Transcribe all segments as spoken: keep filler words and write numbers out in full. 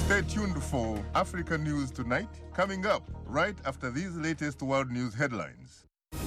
Stay tuned for Africa News Tonight, coming up right after these latest world news headlines.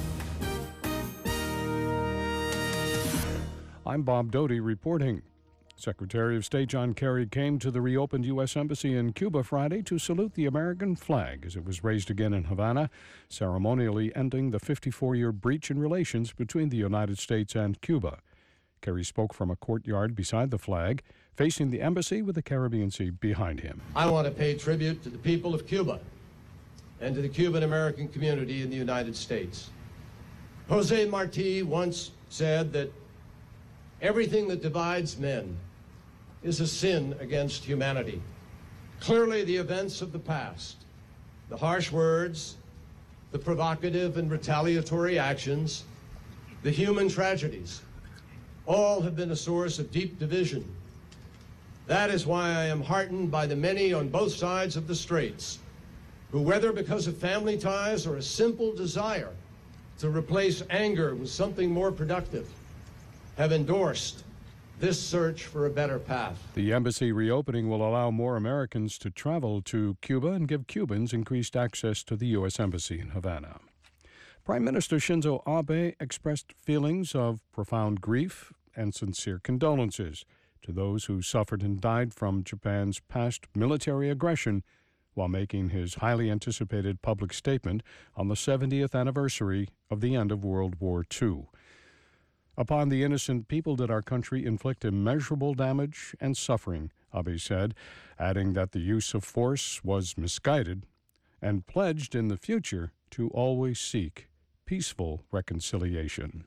I'm Bob Doty reporting. Secretary of State John Kerry came to the reopened U S Embassy in Cuba Friday to salute the American flag as it was raised again in Havana, ceremonially ending the fifty-four-year breach in relations between the United States and Cuba. Kerry spoke from a courtyard beside the flag, facing the embassy with the Caribbean Sea behind him. I want to pay tribute to the people of Cuba and to the Cuban-American community in the United States. Jose Marti once said that everything that divides men is a sin against humanity. Clearly, the events of the past, the harsh words, the provocative and retaliatory actions, the human tragedies, all have been a source of deep division. That is why I am heartened by the many on both sides of the straits who, whether because of family ties or a simple desire to replace anger with something more productive, have endorsed this search for a better path. The embassy reopening will allow more Americans to travel to Cuba and give Cubans increased access to the U S Embassy in Havana. Prime Minister Shinzo Abe expressed feelings of profound grief and sincere condolences to those who suffered and died from Japan's past military aggression while making his highly anticipated public statement on the seventieth anniversary of the end of World War Two. Upon the innocent people did our country inflict immeasurable damage and suffering, Abe said, adding that the use of force was misguided and pledged in the future to always seek peaceful reconciliation.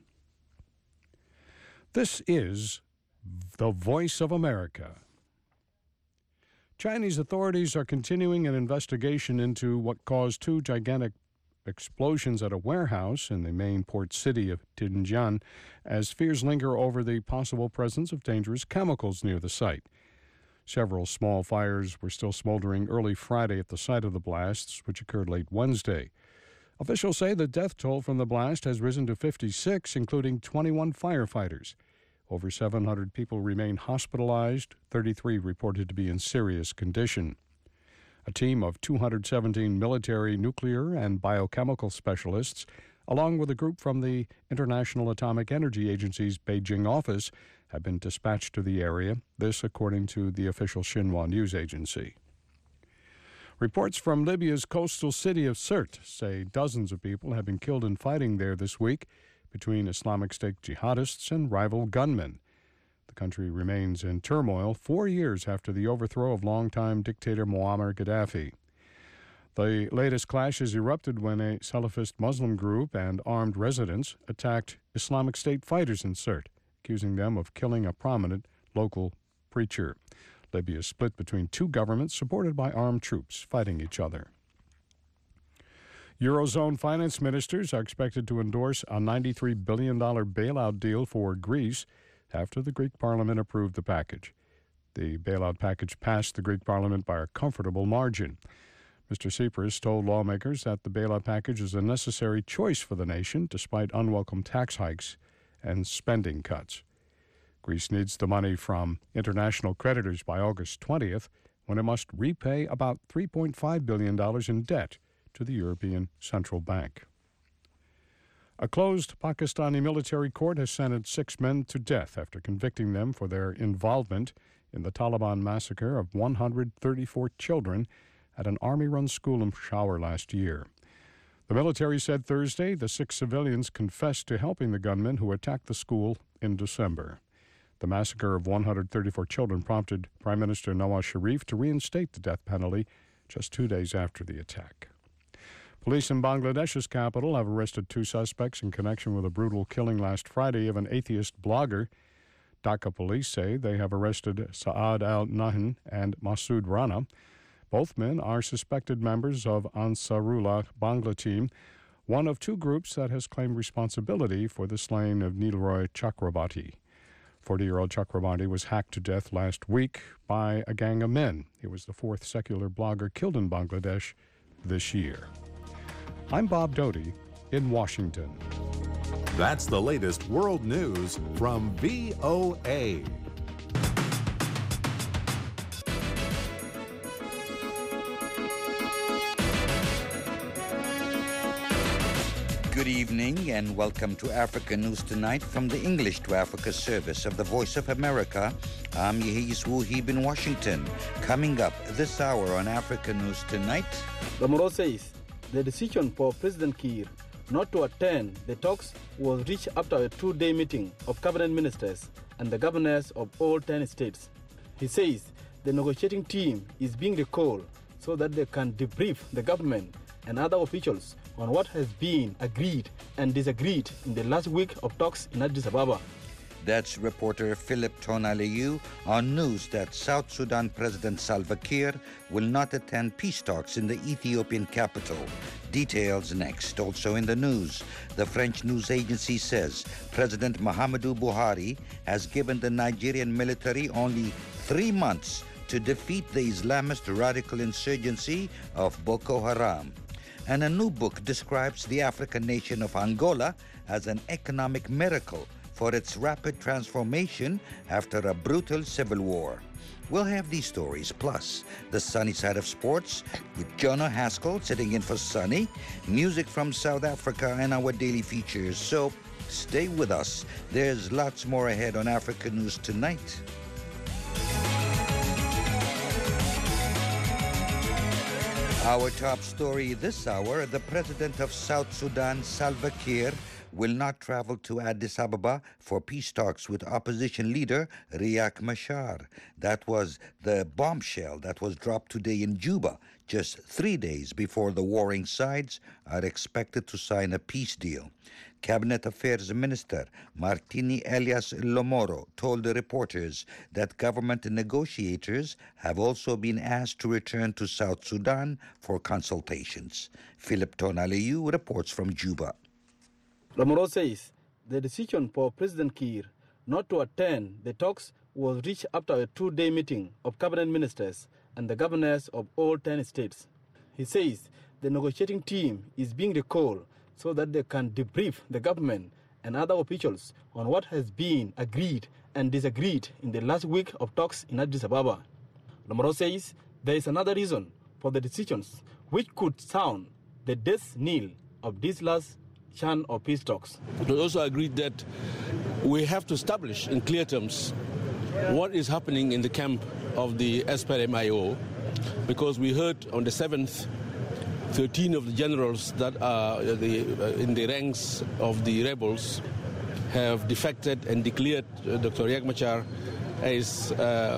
This is the Voice of America. Chinese authorities are continuing an investigation into what caused two gigantic explosions at a warehouse in the main port city of Tianjin as fears linger over the possible presence of dangerous chemicals near the site. Several small fires were still smoldering early Friday at the site of the blasts, which occurred late Wednesday. Officials say the death toll from the blast has risen to fifty-six, including twenty-one firefighters. Over seven hundred people remain hospitalized, thirty-three reported to be in serious condition. A team of two hundred seventeen military, nuclear, and biochemical specialists, along with a group from the International Atomic Energy Agency's Beijing office, have been dispatched to the area, this according to the official Xinhua news agency. Reports from Libya's coastal city of Sirte say dozens of people have been killed in fighting there this week between Islamic State jihadists and rival gunmen. The country remains in turmoil four years after the overthrow of longtime dictator Muammar Gaddafi. The latest clashes erupted when a Salafist Muslim group and armed residents attacked Islamic State fighters in Sirte, accusing them of killing a prominent local preacher. Libya is split between two governments supported by armed troops fighting each other. Eurozone finance ministers are expected to endorse a ninety-three billion dollars bailout deal for Greece after the Greek parliament approved the package. The bailout package passed the Greek parliament by a comfortable margin. Mister Tsipras told lawmakers that the bailout package is a necessary choice for the nation despite unwelcome tax hikes and spending cuts. Greece needs the money from international creditors by August twentieth, when it must repay about three point five billion dollars in debt to the European Central Bank. A closed Pakistani military court has sentenced six men to death after convicting them for their involvement in the Taliban massacre of one hundred thirty-four children at an army-run school in Peshawar last year. The military said Thursday the six civilians confessed to helping the gunmen who attacked the school in December. The massacre of one hundred thirty-four children prompted Prime Minister Nawaz Sharif to reinstate the death penalty just two days after the attack. Police in Bangladesh's capital have arrested two suspects in connection with a brutal killing last Friday of an atheist blogger. Dhaka police say they have arrested Saad al-Nahin and Masood Rana. Both men are suspected members of Ansarullah Bangla team, one of two groups that has claimed responsibility for the slaying of Nilroy Chakrabarti. forty-year-old Chakrabarti was hacked to death last week by a gang of men. He was the fourth secular blogger killed in Bangladesh this year. I'm Bob Doty in Washington. That's the latest world news from V O A. Good evening and welcome to Africa News Tonight from the English to Africa service of the Voice of America. I'm Yehis Wuhib in Washington. Coming up this hour on Africa News Tonight. Lomoro says the decision for President Kiir not to attend the talks was reached after a two-day meeting of cabinet ministers and the governors of all ten states. He says the negotiating team is being recalled so that they can debrief the government and other officials on what has been agreed and disagreed in the last week of talks in Addis Ababa. That's reporter Philip Tonaleu on news that South Sudan President Salva Kiir will not attend peace talks in the Ethiopian capital. Details next. Also in the news, the French news agency says President Muhammadu Buhari has given the Nigerian military only three months to defeat the Islamist radical insurgency of Boko Haram. And a new book describes the African nation of Angola as an economic miracle for its rapid transformation after a brutal civil war. We'll have these stories, plus the sunny side of sports with Jonah Haskell sitting in for Sunny, music from South Africa, and our daily features. So stay with us. There's lots more ahead on Africa News Tonight. Our top story this hour, the president of South Sudan, Salva Kiir, will not travel to Addis Ababa for peace talks with opposition leader Riek Machar. That was the bombshell that was dropped today in Juba, just three days before the warring sides are expected to sign a peace deal. Cabinet Affairs Minister Martini Elias Lomoro told the reporters that government negotiators have also been asked to return to South Sudan for consultations. Philip Tonaleu reports from Juba. Lomoro says the decision for President Kiir not to attend the talks was reached after a two-day meeting of cabinet ministers and the governors of all ten states. He says the negotiating team is being recalled so that they can debrief the government and other officials on what has been agreed and disagreed in the last week of talks in Addis Ababa. Lomoro says there is another reason for the decisions which could sound the death knell of this last chance of peace talks. It was also agreed that we have to establish in clear terms what is happening in the camp of the S P L M I O, because we heard on the seventh, thirteen of the generals that are the, uh, in the ranks of the rebels have defected and declared uh, Doctor Riek Machar as uh,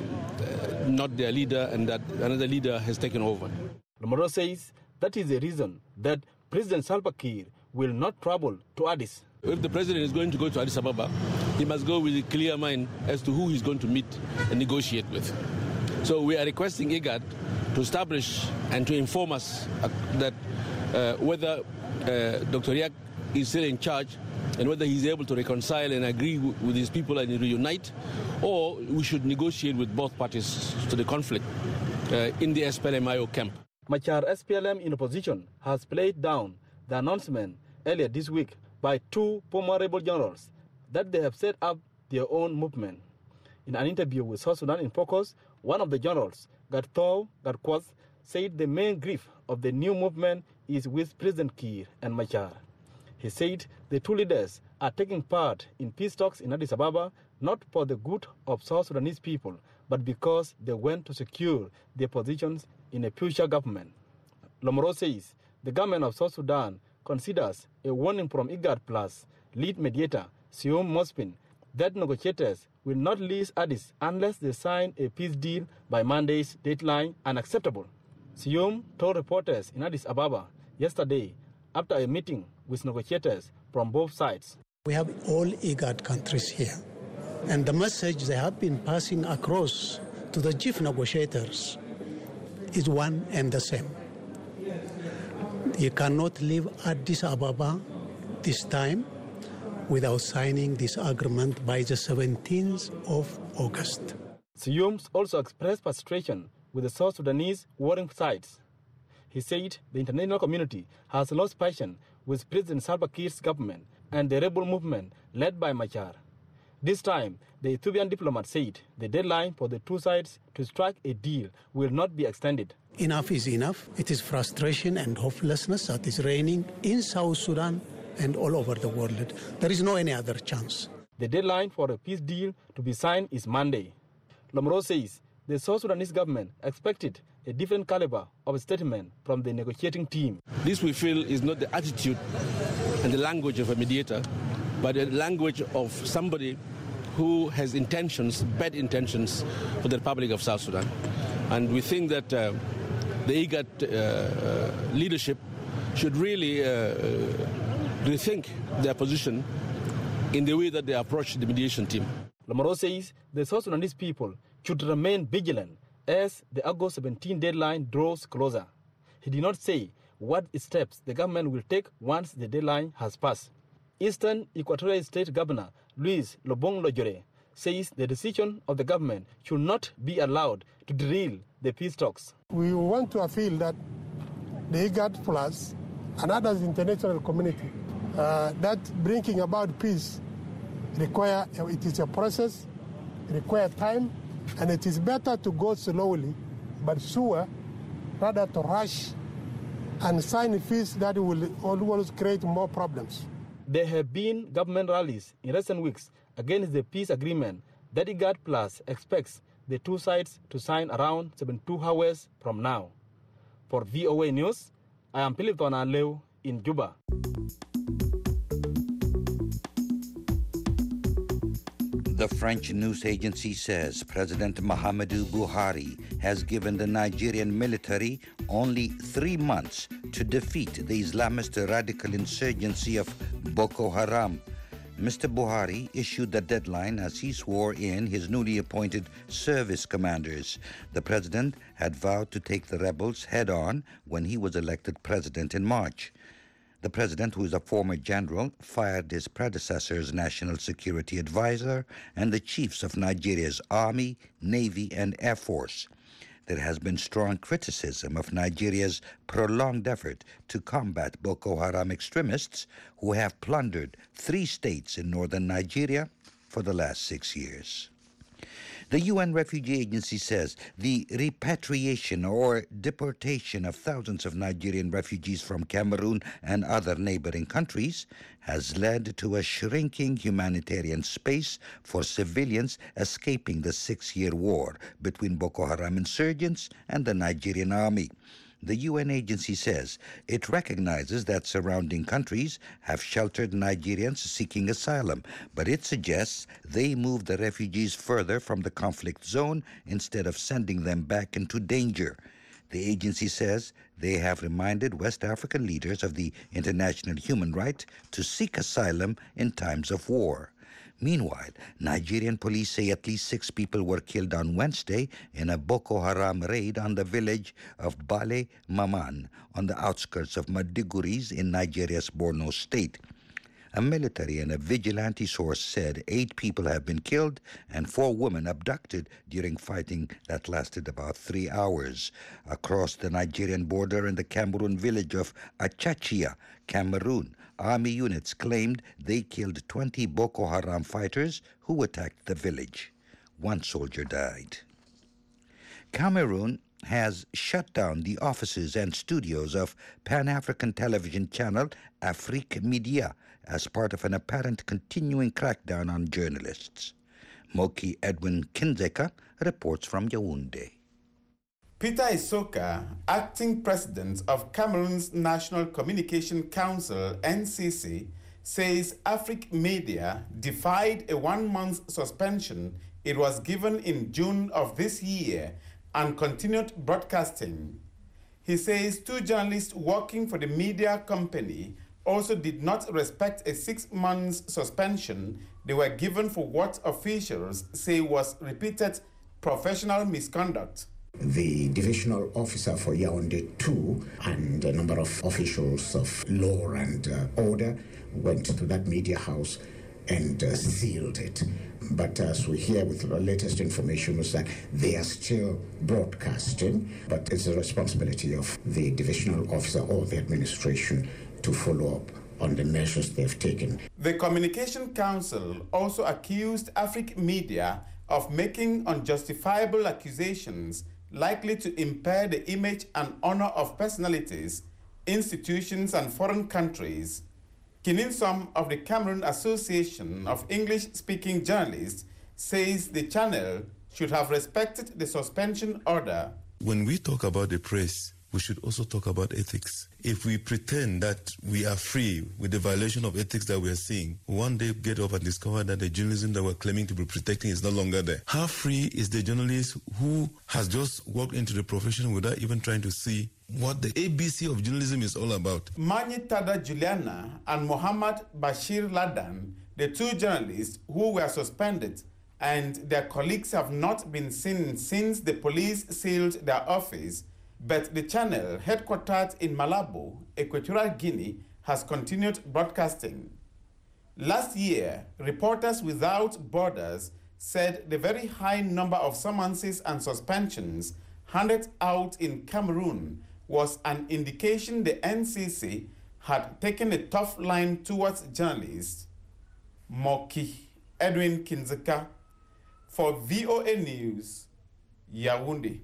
not their leader and that another leader has taken over. Lomoro says that is the reason that President Salva Kiir will not travel to Addis. If the president is going to go to Addis Ababa, he must go with a clear mind as to who he's going to meet and negotiate with. So we are requesting IGAD to establish and to inform us uh, that uh, whether uh, Doctor Riek is still in charge and whether he's able to reconcile and agree w- with his people and reunite, or we should negotiate with both parties to the conflict uh, in the S P L M I O camp. Machar S P L M in opposition has played down the announcement earlier this week by two former rebel generals that they have set up their own movement. In an interview with South Sudan in Focus, one of the generals, Gartho Garkwas, said the main grief of the new movement is with President Kiir and Machar. He said the two leaders are taking part in peace talks in Addis Ababa not for the good of South Sudanese people, but because they want to secure their positions in a future government. Lomoro says the government of South Sudan considers a warning from IGAD Plus lead mediator Seum Mospin that negotiators will not leave Addis unless they sign a peace deal by Monday's deadline unacceptable. Seum told reporters in Addis Ababa yesterday after a meeting with negotiators from both sides. We have all IGAD countries here, and the message they have been passing across to the chief negotiators is one and the same. You cannot leave Addis Ababa this time without signing this agreement by the seventeenth of August. Seum also expressed frustration with the South Sudanese warring sides. He said the international community has lost patience with President Salva Kiir's government and the rebel movement led by Machar. This time, the Ethiopian diplomat said the deadline for the two sides to strike a deal will not be extended. Enough is enough. It is frustration and hopelessness that is reigning in South Sudan and all over the world. There is no any other chance. The deadline for a peace deal to be signed is Monday. Lomoro says the South Sudanese government expected a different caliber of a statement from the negotiating team. This, we feel, is not the attitude and the language of a mediator, but the language of somebody who has intentions, bad intentions, for the Republic of South Sudan. And we think that uh, the IGAD uh, uh, leadership should really uh, rethink their position in the way that they approach the mediation team. Lomoro says the South Sudanese people should remain vigilant as the August seventeenth deadline draws closer. He did not say what steps the government will take once the deadline has passed. Eastern Equatorial State Governor Luis Lobong Lojore says the decision of the government should not be allowed to derail the peace talks. We want to appeal that the IGAD Plus and others international community uh, that bringing about peace require, it is a process, require time, and it is better to go slowly but sure rather to rush and sign peace that will always create more problems. There have been government rallies in recent weeks against the peace agreement that IGAD Plus expects the two sides to sign around seventy-two hours from now. For V O A News, I am Philip Tonaleu in Juba. The French news agency says President Muhammadu Buhari has given the Nigerian military only three months to defeat the Islamist radical insurgency of Boko Haram. Mister Buhari issued the deadline as he swore in his newly appointed service commanders. The president had vowed to take the rebels head-on when he was elected president in March. The president, who is a former general, fired his predecessor's national security advisor and the chiefs of Nigeria's Army, Navy, and Air Force. There has been strong criticism of Nigeria's prolonged effort to combat Boko Haram extremists who have plundered three states in northern Nigeria for the last six years. The U N Refugee Agency says the repatriation or deportation of thousands of Nigerian refugees from Cameroon and other neighboring countries has led to a shrinking humanitarian space for civilians escaping the six-year war between Boko Haram insurgents and the Nigerian army. The U N agency says it recognizes that surrounding countries have sheltered Nigerians seeking asylum, but it suggests they move the refugees further from the conflict zone instead of sending them back into danger. The agency says they have reminded West African leaders of the international human right to seek asylum in times of war. Meanwhile, Nigerian police say at least six people were killed on Wednesday in a Boko Haram raid on the village of Bale Maman on the outskirts of Maiduguri in Nigeria's Borno state. A military and a vigilante source said eight people have been killed and four women abducted during fighting that lasted about three hours. Across the Nigerian border in the Cameroon village of Achachia, Cameroon, army units claimed they killed twenty Boko Haram fighters who attacked the village. One soldier died. Cameroon has shut down the offices and studios of Pan-African television channel Afrique Media as part of an apparent continuing crackdown on journalists. Moki Edwin Kinzeka reports from Yaoundé. Peter Isoka, acting president of Cameroon's National Communication Council, N C C, says Afrique Media defied a one-month suspension it was given in June of this year and continued broadcasting. He says two journalists working for the media company also did not respect a six-month suspension they were given for what officials say was repeated professional misconduct. The divisional officer for Yaoundé two and a number of officials of law and uh, order went to that media house and uh, sealed it. But as we hear with the latest information was that they are still broadcasting, but it's the responsibility of the divisional officer or the administration to follow up on the measures they've taken. The Communication Council also accused Afrique Media of making unjustifiable accusations likely to impair the image and honor of personalities, institutions, and foreign countries. Kininsom of the Cameroon Association of English-Speaking Journalists says the channel should have respected the suspension order. When we talk about the press, we should also talk about ethics. If we pretend that we are free with the violation of ethics that we are seeing, one day get up and discover that the journalism that we're claiming to be protecting is no longer there. How free is the journalist who has just walked into the profession without even trying to see what the A B C of journalism is all about? Manyitada Juliana and Mohammed Bashir Ladan, the two journalists who were suspended, and their colleagues have not been seen since the police sealed their office, but the channel, headquartered in Malabo, Equatorial Guinea, has continued broadcasting. Last year, Reporters Without Borders said the very high number of summonses and suspensions handed out in Cameroon was an indication the N C C had taken a tough line towards journalists. Moki Edwin Kinzeka for V O A News, Yaoundé.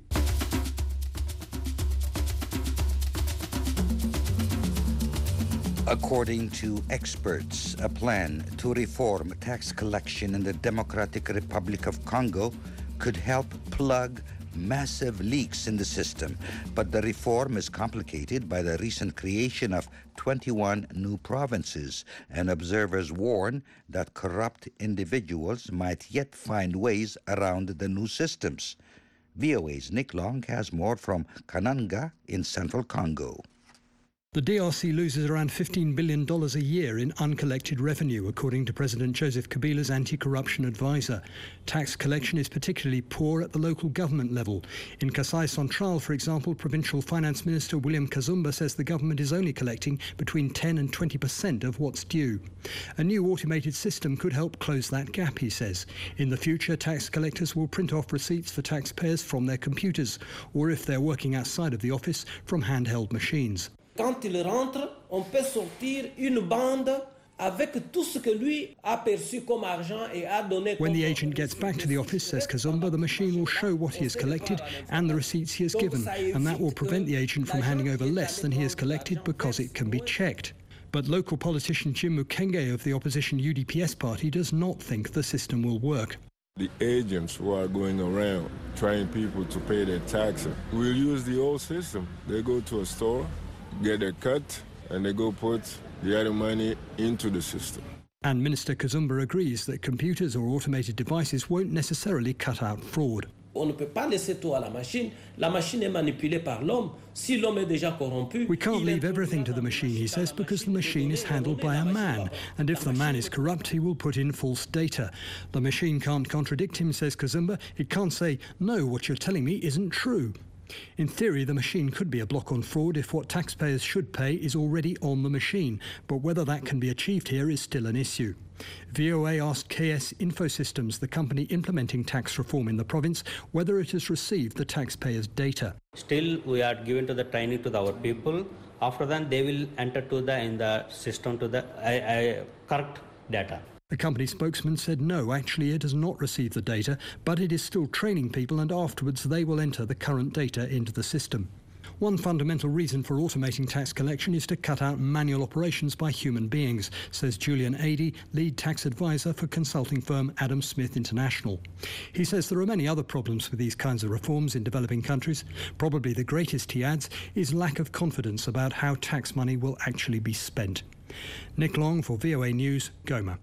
According to experts, a plan to reform tax collection in the Democratic Republic of Congo could help plug massive leaks in the system. But the reform is complicated by the recent creation of twenty-one new provinces, and observers warn that corrupt individuals might yet find ways around the new systems. V O A's Nick Long has more from Kananga in central Congo. The D R C loses around fifteen billion dollars a year in uncollected revenue, according to President Joseph Kabila's anti-corruption advisor. Tax collection is particularly poor at the local government level. In Kasai Central, for example, Provincial Finance Minister William Kazumba says the government is only collecting between ten and twenty percent of what's due. A new automated system could help close that gap, he says. In the future, tax collectors will print off receipts for taxpayers from their computers, or if they're working outside of the office, from handheld machines. Quand il rentre, on peut sortir une bande avec tout ce que lui a perçu comme argent et a donné. When the agent gets back to the office, says Kazumba, the machine will show what he has collected and the receipts he has given, and that will prevent the agent from handing over less than he has collected because it can be checked. But local politician Jim Mukenge of the opposition U D P S party does not think the system will work. The agents who are going around trying people to pay their taxes will use the old system. They go to a store, get a cut, and they go put the other money into the system. And Minister Kazumba agrees that computers or automated devices won't necessarily cut out fraud. On ne peut pas laisser tout à la machine. La machine est manipulée par l'homme. Si l'homme est déjà corrompu. We can't leave everything to the machine, he says, because the machine is handled by a man. And if the man is corrupt, he will put in false data. The machine can't contradict him, says Kazumba. It can't say, no, what you're telling me isn't true. In theory, the machine could be a block on fraud if what taxpayers should pay is already on the machine, but whether that can be achieved here is still an issue. V O A asked K S Infosystems, the company implementing tax reform in the province, whether it has received the taxpayers' data. Still, we are given to the training to the, our people. After that, they will enter to the in the system to the uh, uh, correct data. The company spokesman said no, actually it has not received the data, but it is still training people, and afterwards they will enter the current data into the system. One fundamental reason for automating tax collection is to cut out manual operations by human beings, says Julian Adey, lead tax advisor for consulting firm Adam Smith International. He says there are many other problems with these kinds of reforms in developing countries. Probably the greatest, he adds, is lack of confidence about how tax money will actually be spent. Nick Long for V O A News, Goma.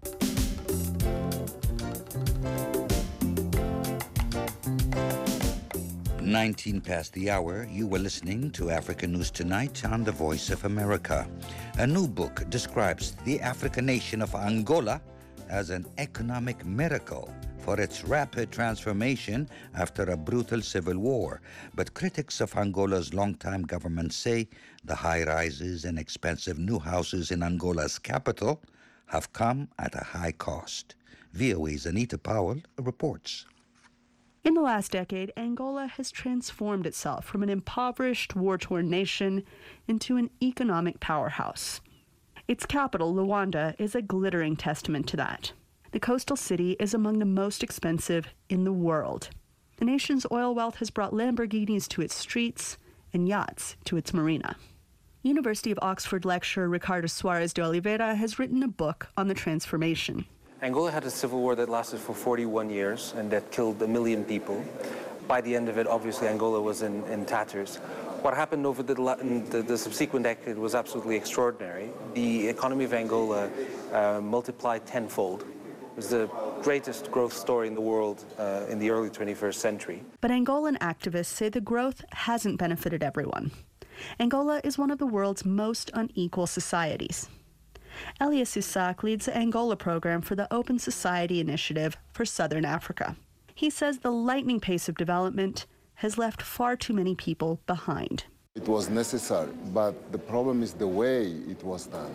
nineteen past the hour, you were listening to Africa News Tonight on the Voice of America. A new book describes the African nation of Angola as an economic miracle for its rapid transformation after a brutal civil war. But critics of Angola's longtime government say the high rises and expensive new houses in Angola's capital have come at a high cost. V O A's Anita Powell reports. In the last decade, Angola has transformed itself from an impoverished, war-torn nation into an economic powerhouse. Its capital, Luanda, is a glittering testament to that. The coastal city is among the most expensive in the world. The nation's oil wealth has brought Lamborghinis to its streets and yachts to its marina. University of Oxford lecturer Ricardo Suarez de Oliveira has written a book on the transformation. Angola had a civil war that lasted for forty-one years and that killed a million people. By the end of it, obviously, Angola was in, in tatters. What happened over the, the, the subsequent decade was absolutely extraordinary. The economy of Angola uh, multiplied tenfold. It was the greatest growth story in the world uh, in the early twenty-first century. But Angolan activists say the growth hasn't benefited everyone. Angola is one of the world's most unequal societies. Elias Isaac leads the Angola program for the Open Society Initiative for Southern Africa. He says the lightning pace of development has left far too many people behind. It was necessary, but the problem is the way it was done.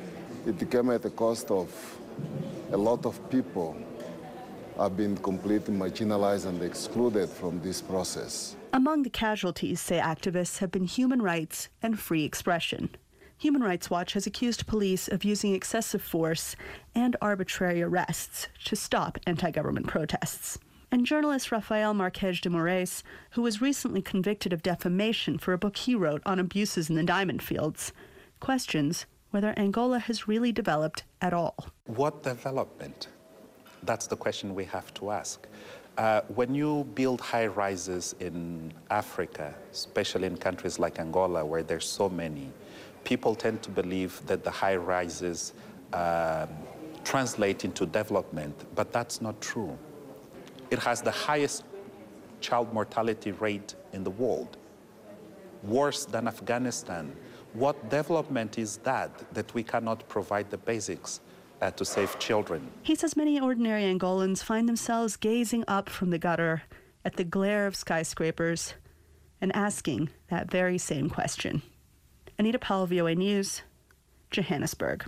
It came at the cost of a lot of people have been completely marginalized and excluded from this process. Among the casualties, say activists, have been human rights and free expression. Human Rights Watch has accused police of using excessive force and arbitrary arrests to stop anti-government protests. And journalist Rafael Marques de Moraes, who was recently convicted of defamation for a book he wrote on abuses in the diamond fields, questions whether Angola has really developed at all. What development? That's the question we have to ask. Uh, when you build high-rises in Africa, especially in countries like Angola, where there's so many, people tend to believe that the high-rises uh, translate into development, but that's not true. It has the highest child mortality rate in the world, worse than Afghanistan. What development is that, that we cannot provide the basics uh, to save children? He says many ordinary Angolans find themselves gazing up from the gutter at the glare of skyscrapers and asking that very same question. Anita Powell, V O A News, Johannesburg.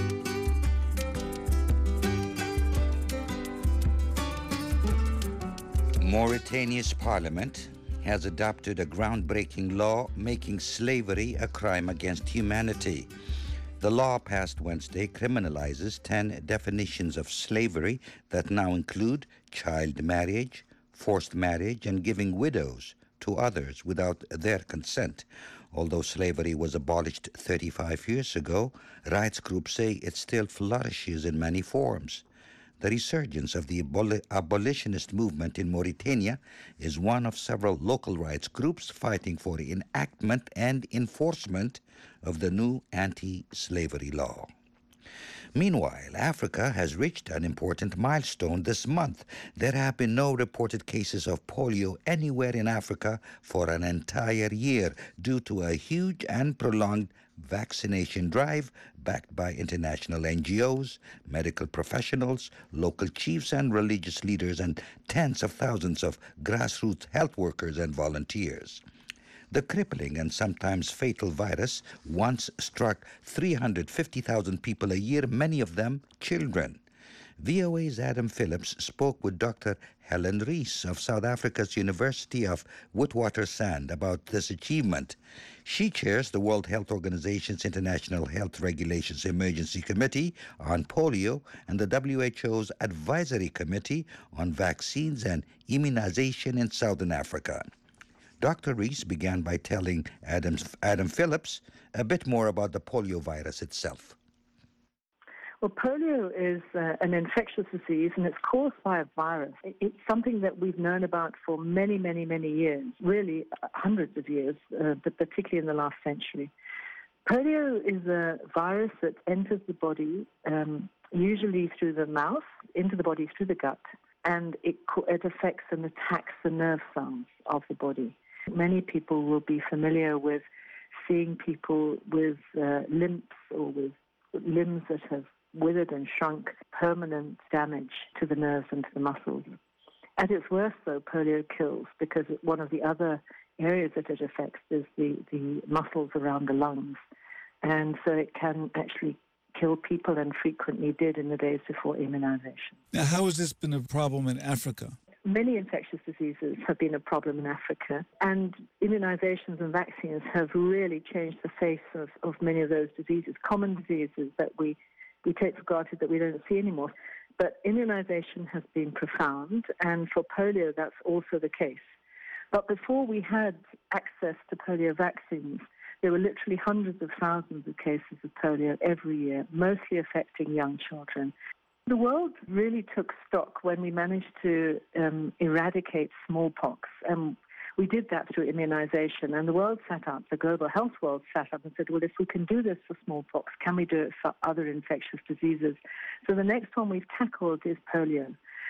Mauritania's parliament has adopted a groundbreaking law making slavery a crime against humanity. The law passed Wednesday criminalizes ten definitions of slavery that now include child marriage, forced marriage, and giving widows to others without their consent. Although slavery was abolished thirty-five years ago, rights groups say it still flourishes in many forms. The resurgence of the abol- abolitionist movement in Mauritania is one of several local rights groups fighting for enactment and enforcement of the new anti-slavery law. Meanwhile, Africa has reached an important milestone this month. There have been no reported cases of polio anywhere in Africa for an entire year due to a huge and prolonged vaccination drive backed by international N G Os, medical professionals, local chiefs and religious leaders, and tens of thousands of grassroots health workers and volunteers. The crippling and sometimes fatal virus once struck three hundred fifty thousand people a year, many of them children. V O A's Adam Phillips spoke with Doctor Helen Rees of South Africa's University of Witwatersrand about this achievement. She chairs the World Health Organization's International Health Regulations Emergency Committee on Polio and the W H O's Advisory Committee on Vaccines and Immunization in Southern Africa. Doctor Rees began by telling Adam, Adam Phillips a bit more about the polio virus itself. Well, polio is uh, an infectious disease, and it's caused by a virus. It, it's something that we've known about for many, many, many years, really uh, hundreds of years, uh, but particularly in the last century. Polio is a virus that enters the body, um, usually through the mouth, into the body through the gut, and it, it affects and attacks the nerve cells of the body. Many people will be familiar with seeing people with uh, limps or with limbs that have withered and shrunk, permanent damage to the nerves and to the muscles. At its worst, though, polio kills because one of the other areas that it affects is the, the muscles around the lungs. And so it can actually kill people and frequently did in the days before immunization. Now, how has this been a problem in Africa? Many infectious diseases have been a problem in Africa, and immunizations and vaccines have really changed the face of, of many of those diseases, common diseases that we, we take for granted that we don't see anymore. But immunization has been profound, and for polio, that's also the case. But before we had access to polio vaccines, there were literally hundreds of thousands of cases of polio every year, mostly affecting young children. The world really took stock when we managed to um, eradicate smallpox. Um, we did that through immunization, and the world sat up, the global health world sat up and said, well, if we can do this for smallpox, can we do it for other infectious diseases? So the next one we've tackled is polio.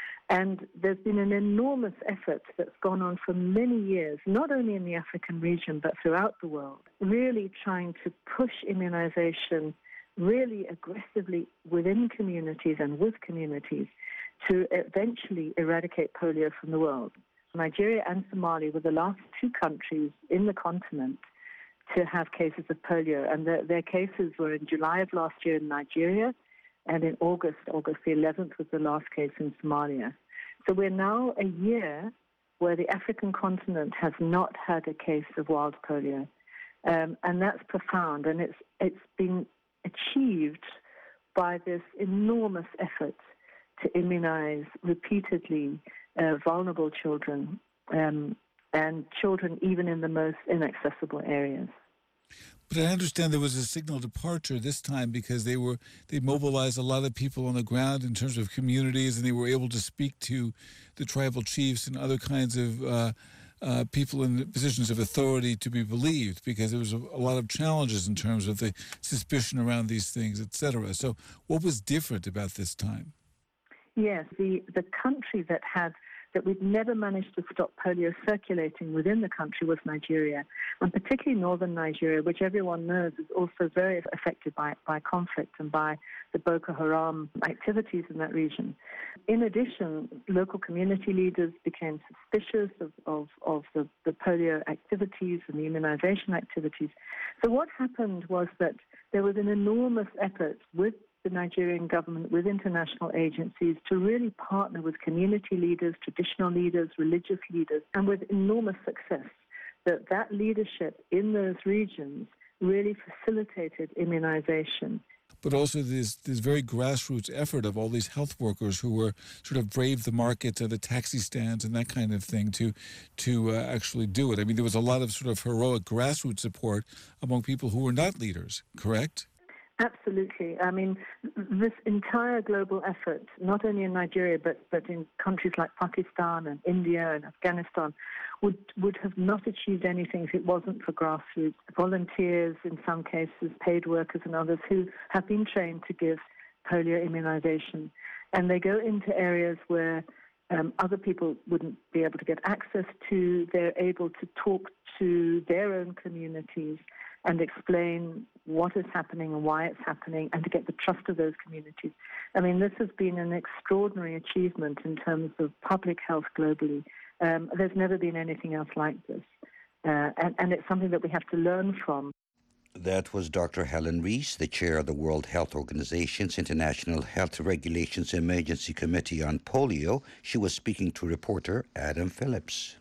And there's been an enormous effort that's gone on for many years, not only in the African region, but throughout the world, really trying to push immunization really aggressively within communities and with communities to eventually eradicate polio from the world. Nigeria and Somalia were the last two countries in the continent to have cases of polio, and the, their cases were in July of last year in Nigeria, and in August, August the eleventh was the last case in Somalia. So we're now a year where the African continent has not had a case of wild polio, um, and that's profound, and it's it's been achieved by this enormous effort to immunize repeatedly uh, vulnerable children um, and children even in the most inaccessible areas. But I understand there was a signal departure this time because they were they mobilized a lot of people on the ground in terms of communities, and they were able to speak to the tribal chiefs and other kinds of uh, uh, people in positions of authority to be believed, because there was a, a lot of challenges in terms of the suspicion around these things, et cetera. So what was different about this time? Yes, the, the country that had that we'd never managed to stop polio circulating within the country was Nigeria, and particularly northern Nigeria, which everyone knows is also very affected by, by conflict and by the Boko Haram activities in that region. In addition, local community leaders became suspicious of, of, of the, the polio activities and the immunization activities. So what happened was that there was an enormous effort with the Nigerian government, with international agencies, to really partner with community leaders, traditional leaders, religious leaders, and with enormous success, that that leadership in those regions really facilitated immunization. But also this this very grassroots effort of all these health workers who were sort of braved the markets and the taxi stands and that kind of thing to to uh, actually do it. I mean, there was a lot of sort of heroic grassroots support among people who were not leaders, correct? Absolutely. I mean, this entire global effort, not only in Nigeria, but, but in countries like Pakistan and India and Afghanistan, would, would have not achieved anything if it wasn't for grassroots volunteers, in some cases paid workers and others, who have been trained to give polio immunization. And they go into areas where um, other people wouldn't be able to get access to. They're able to talk to their own communities and explain what is happening and why it's happening, and to get the trust of those communities. I mean, this has been an extraordinary achievement in terms of public health globally. Um, there's never been anything else like this, uh, and, and it's something that we have to learn from. That was Doctor Helen Rees, the chair of the World Health Organization's International Health Regulations Emergency Committee on Polio. She was speaking to reporter Adam Phillips.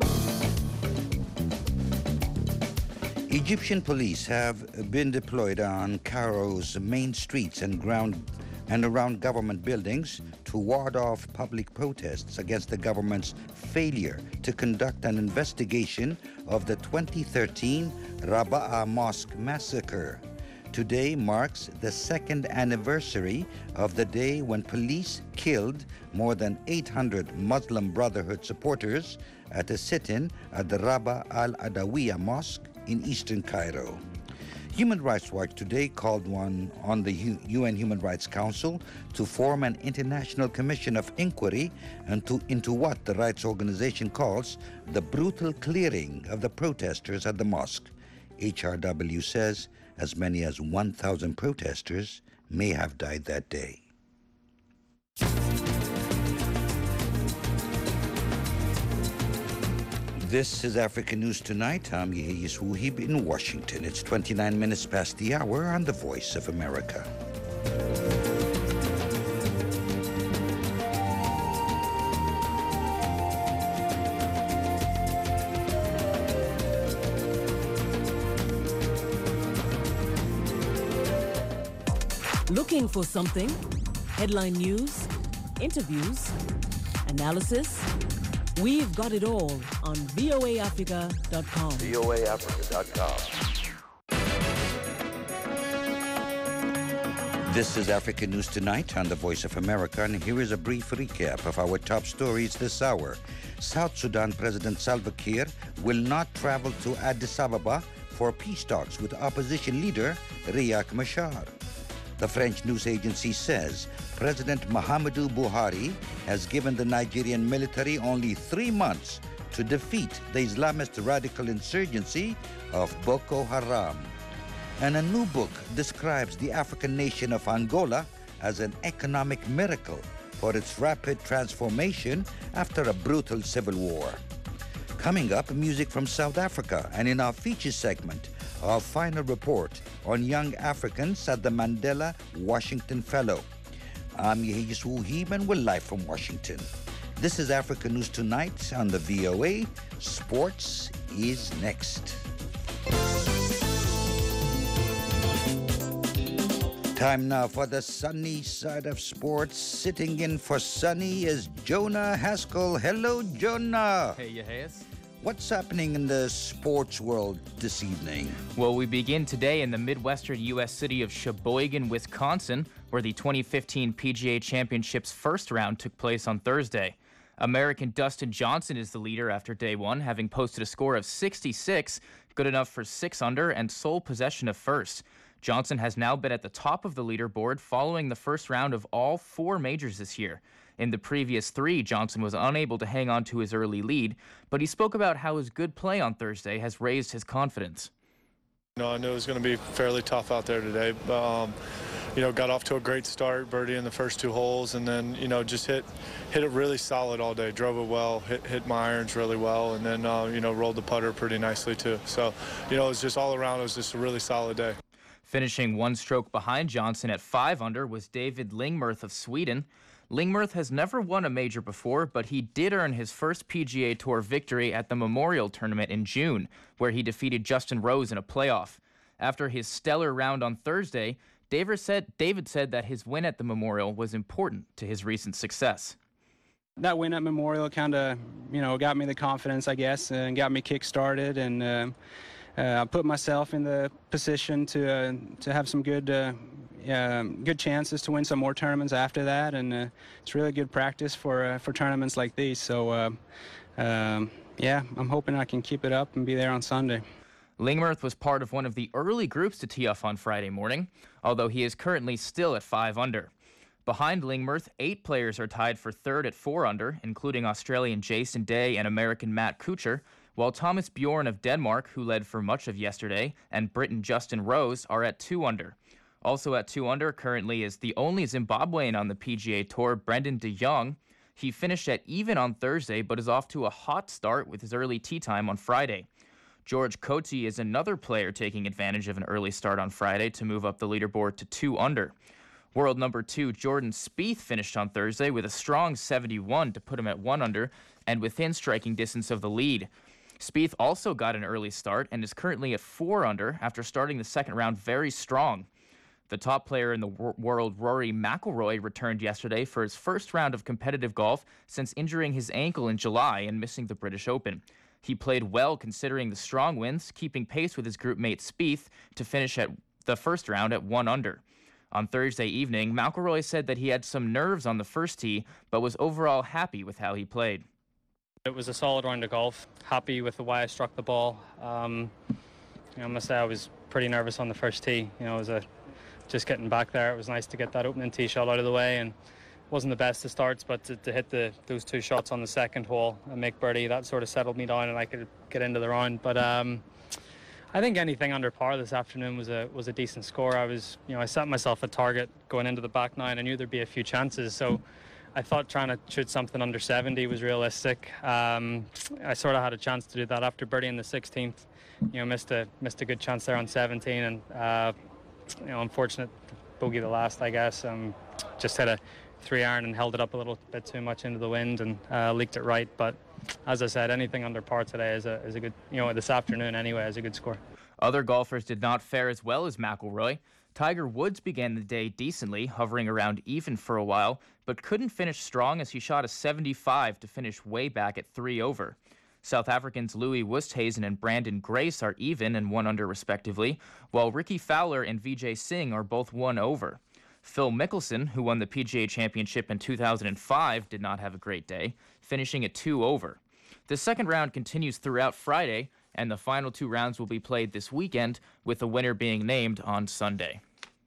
Egyptian police have been deployed on Cairo's main streets and ground and around government buildings to ward off public protests against the government's failure to conduct an investigation of the twenty thirteen Rabaa Mosque massacre. Today marks the second anniversary of the day when police killed more than eight hundred Muslim Brotherhood supporters at a sit-in at the Rabaa al-Adawiya Mosque in eastern Cairo. Human Rights Watch today called one on the U N Human Rights Council to form an international commission of inquiry into, into what the rights organization calls the brutal clearing of the protesters at the mosque. H R W says as many as one thousand protesters may have died that day. This is African News Tonight. I'm Yehiyes Wuhib in Washington. It's twenty-nine minutes past the hour on the Voice of America. Looking for something? Headline news, interviews, analysis? We've got it all on V O A Africa dot com. V O A Africa dot com. This is Africa News Tonight on the Voice of America, and here is a brief recap of our top stories this hour. South Sudan President Salva Kiir will not travel to Addis Ababa for peace talks with opposition leader Riek Machar. The French news agency says President Muhammadu Buhari has given the Nigerian military only three months to defeat the Islamist radical insurgency of Boko Haram. And a new book describes the African nation of Angola as an economic miracle for its rapid transformation after a brutal civil war. Coming up, music from South Africa, and in our feature segment, our final report on young Africans at the Mandela Washington Fellow. I'm Yehis Wuhib, and we're live from Washington. This is Africa News Tonight on the V O A. Sports is next. Time now for the sunny side of sports. Sitting in for Sunny is Jonah Haskell. Hello, Jonah. Hey, Yehis. What's happening in the sports world this evening? Well, we begin today in the Midwestern U S city of Sheboygan, Wisconsin, where the twenty fifteen P G A Championship's first round took place on Thursday. American Dustin Johnson is the leader after day one, having posted a score of sixty-six, good enough for six under and sole possession of first. Johnson has now been at the top of the leaderboard following the first round of all four majors this year. In the previous three, Johnson was unable to hang on to his early lead, but he spoke about how his good play on Thursday has raised his confidence. You know, I knew it was going to be fairly tough out there today, but, um, you know, got off to a great start, birdie in the first two holes, and then, you know, just hit hit it really solid all day, drove it well, hit, hit my irons really well, and then, uh, you know, rolled the putter pretty nicely too. So, you know, it was just all around, it was just a really solid day. Finishing one stroke behind Johnson at five under was David Lingmerth of Sweden. Lingmerth has never won a major before, but he did earn his first P G A Tour victory at the Memorial Tournament in June, where he defeated Justin Rose in a playoff. After his stellar round on Thursday, David said, David said that his win at the Memorial was important to his recent success. That win at Memorial kind of, you know, got me the confidence, I guess, and got me kick-started, and uh, uh, I put myself in the position to uh, to have some good uh, uh, good chances to win some more tournaments after that, and uh, it's really good practice for uh, for tournaments like these. So, uh, um, yeah, I'm hoping I can keep it up and be there on Sunday. Lingmerth was part of one of the early groups to tee off on Friday morning, although he is currently still at five under. Behind Lingmerth, eight players are tied for third at four under, including Australian Jason Day and American Matt Kuchar, while Thomas Bjorn of Denmark, who led for much of yesterday, and Briton Justin Rose are at two under. Also at two under currently is the only Zimbabwean on the P G A Tour, Brendan de Jong. He finished at even on Thursday, but is off to a hot start with his early tee time on Friday. George Cote is another player taking advantage of an early start on Friday to move up the leaderboard to two under. World number two Jordan Spieth finished on Thursday with a strong seventy-one to put him at one under and within striking distance of the lead. Spieth also got an early start and is currently at four under after starting the second round very strong. The top player in the wor- world, Rory McIlroy, returned yesterday for his first round of competitive golf since injuring his ankle in July and missing the British Open. He played well considering the strong winds, keeping pace with his group mate Spieth to finish at the first round at one under. On Thursday evening, McIlroy said that he had some nerves on the first tee, but was overall happy with how he played. It was a solid round of golf. Happy with the way I struck the ball. Um, you know, I must say I was pretty nervous on the first tee. You know, it was a, just getting back there. It was nice to get that opening tee shot out of the way, and wasn't the best of starts, but to, to hit the those two shots on the second hole and make birdie, that sort of settled me down, and I could get into the round. But um, I think anything under par this afternoon was a was a decent score. I was, you know, I set myself a target going into the back nine. I knew there'd be a few chances, so I thought trying to shoot something under seventy was realistic. Um, I sort of had a chance to do that after birdie in the sixteenth. You know, missed a missed a good chance there on seventeen, and uh, you know, unfortunate bogey the last, I guess. Um, just hit a three iron and held it up a little bit too much into the wind and uh, leaked it right. But as I said, anything under par today is a is a good, you know, this afternoon anyway, is a good score. Other golfers did not fare as well as McIlroy. Tiger Woods began the day decently, hovering around even for a while, but couldn't finish strong as he shot a seventy-five to finish way back at three over. South Africans Louis Oosthuizen and Brandon Grace are even and one under respectively, while Ricky Fowler and Vijay Singh are both one over. Phil Mickelson, who won the P G A Championship in two thousand five, did not have a great day, finishing at two over. The second round continues throughout Friday, and the final two rounds will be played this weekend, with the winner being named on Sunday.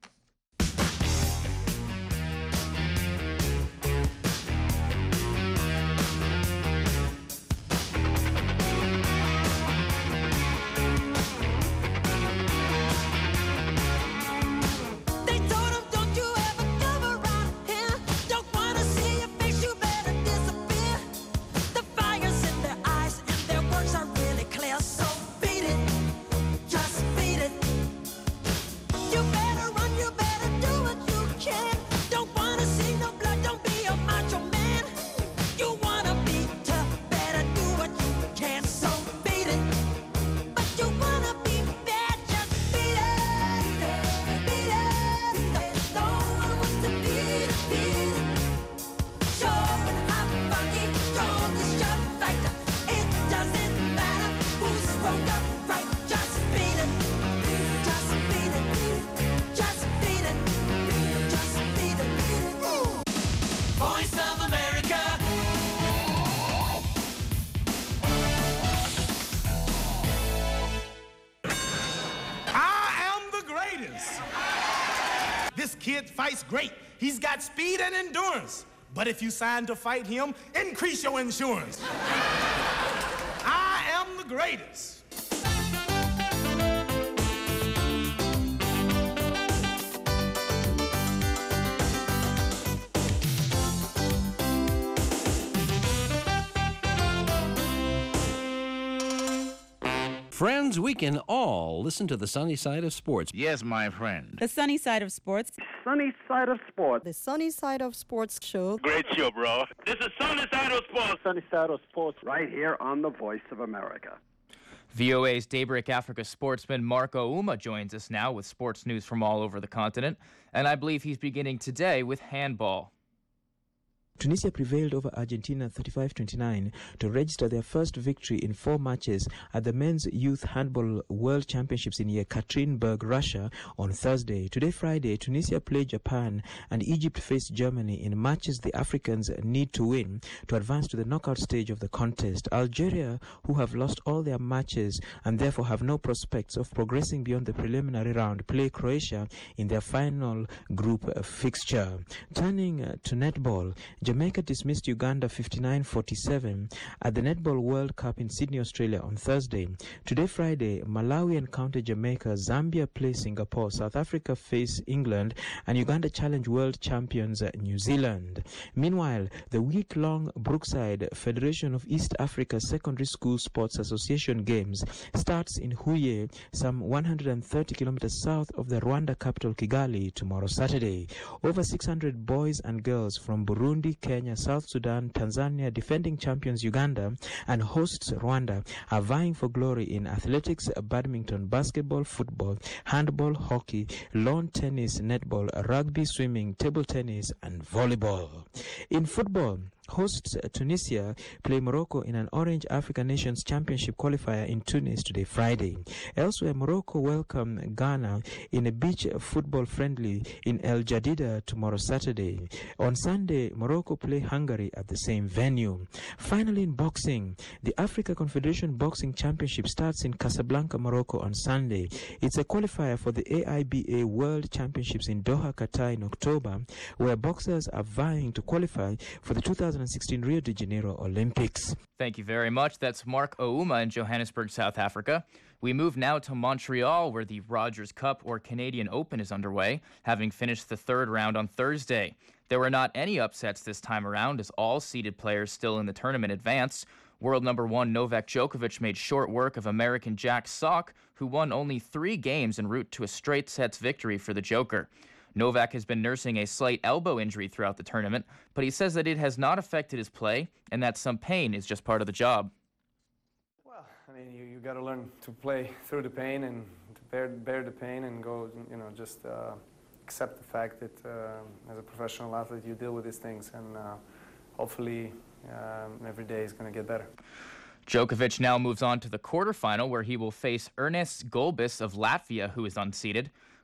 This kid fights great. He's got speed and endurance. But if you sign to fight him, increase your insurance. I am the greatest. Friends, we can all listen to the sunny side of sports. Yes, my friend. The sunny side of sports. Sunny side of sports. The sunny side of sports show. Great show, bro. This is Sunny Side of Sports. Sunny side of sports right here on the Voice of America. V O A's Daybreak Africa sportsman Mark Ouma joins us now with sports news from all over the continent, and I believe he's beginning today with handball. Tunisia prevailed over Argentina thirty-five twenty-nine to register their first victory in four matches at the Men's Youth Handball World Championships in Yekaterinburg, Russia on Thursday. Today, Friday, Tunisia played Japan and Egypt faced Germany in matches the Africans need to win to advance to the knockout stage of the contest. Algeria, who have lost all their matches and therefore have no prospects of progressing beyond the preliminary round, play Croatia in their final group fixture. Turning to netball, Jamaica dismissed Uganda fifty-nine forty-seven at the Netball World Cup in Sydney, Australia on Thursday. Today, Friday, Malawi encountered Jamaica, Zambia play Singapore, South Africa face England, and Uganda challenge world champions New Zealand. Meanwhile, the week-long Brookside Federation of East Africa Secondary School Sports Association Games starts in Huye, some one hundred thirty kilometers south of the Rwanda capital Kigali, tomorrow Saturday. Over six hundred boys and girls from Burundi, Kenya, South Sudan, Tanzania, defending champions Uganda, and hosts Rwanda are vying for glory in athletics, badminton, basketball, football, handball, hockey, lawn tennis, netball, rugby, swimming, table tennis, and volleyball. In football, hosts Tunisia play Morocco in an Orange African Nations Championship qualifier in Tunis today, Friday. Elsewhere, Morocco welcome Ghana in a beach football friendly in El Jadida tomorrow, Saturday. On Sunday, Morocco play Hungary at the same venue. Finally, in boxing, the Africa Confederation Boxing Championship starts in Casablanca, Morocco on Sunday. It's a qualifier for the A I B A World Championships in Doha, Qatar in October, where boxers are vying to qualify for the two thousand sixteen Rio de Janeiro Olympics. Thank you very much. That's Mark Ouma in Johannesburg, South Africa. We move now to Montreal, where the Rogers Cup or Canadian Open is underway, having finished the third round on Thursday. There were not any upsets this time around, as all seeded players still in the tournament advanced. World number one Novak Djokovic made short work of American Jack Sock, who won only three games en route to a straight sets victory for the Joker. Novak has been nursing a slight elbow injury throughout the tournament, but he says that it has not affected his play and that some pain is just part of the job. Well, I mean, you, you got to learn to play through the pain and to bear, bear the pain and go, you know, just uh, accept the fact that uh, as a professional athlete you deal with these things, and uh, hopefully um, every day is going to get better. Djokovic now moves on to the quarterfinal, where he will face Ernest Gulbis of Latvia, who is unseeded.